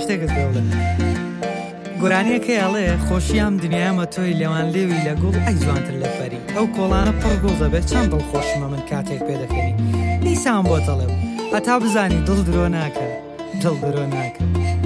شتێکت پێ بڵێم گۆرانیەکە ئەڵێ خۆشیام دنیامە تۆی لێوان لێوی لە گوڵ ئەی جوانتر لە فەری ئەو کۆڵانە پڕ گوڵ دەبێت چەند دڵخۆشمە من کاتێک پێ دەکەنی نیسان بۆ تەڵێم هەتا بزانی دڵ درۆ ناکە دڵ درۆ ناکە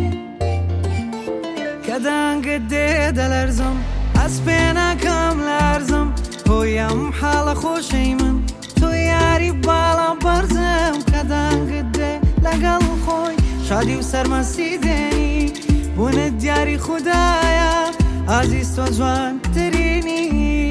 کە دانگت دێ دەلەرزم ئەس پێ ناکەم لەرزم تۆی ئەم حاڵە خۆشەی من تۆ یاری باڵا بەرزم کە دانگت دێ لەگەڵ خۆی شادی و سەرمەسی دێنی بوونت دیاری خودایە ئازیز تۆ جوانترینی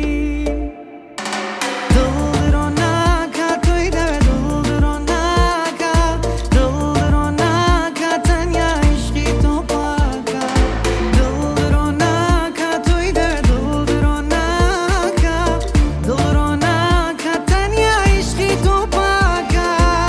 دڵ درۆ ناکە تۆی دەوێت دڵ درۆ ناکە دڵ درۆ ناکە تەنیا عیشقی تۆ پاکە دڵ درۆ ناکە تۆی دەوێت دڵ درۆ ناکە دڵ درۆ ناکە تەنیا عیشقی تۆ پاکە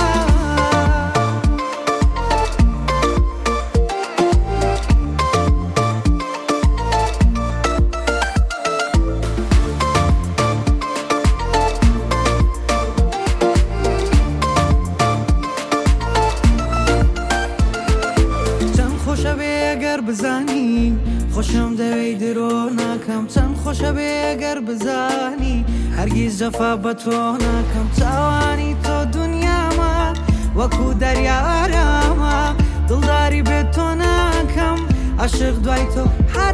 خۆشە بێ ئەگەر بزانی خۆشم دەوێی درۆ ناکەم چەند خۆشە بێ ئەگەر بزانی هەرگیز جەفا بە تۆ ناکەم چاوانی تۆ دنیامە وەکو دەریا ئارامە دڵداری بێت تۆ ناکەم عاشق دوای تۆ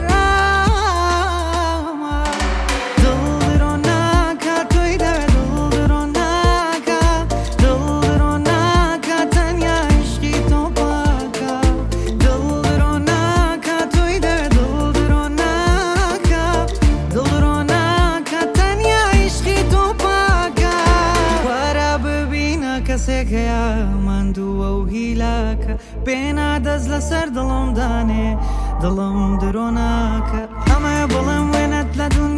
حرامە دڵ درۆ ناکە تۆی دەوێت دڵ درۆ ناکە دڵ درۆ ناکە تەنیا عیشقی تۆ پاکە دڵ درۆ ناکە تۆی دەوێت دڵ درۆ ناکە دڵ درۆ ناکە تەنیا عیشقی تۆ پاکە وەرە ببینە کەسێک هەیە ماندووە و هیلاکە پێنا دەست لەسەر دڵم دانێ دڵم درۆ ناکە ئەمە بڵم وێنەت لە دنیا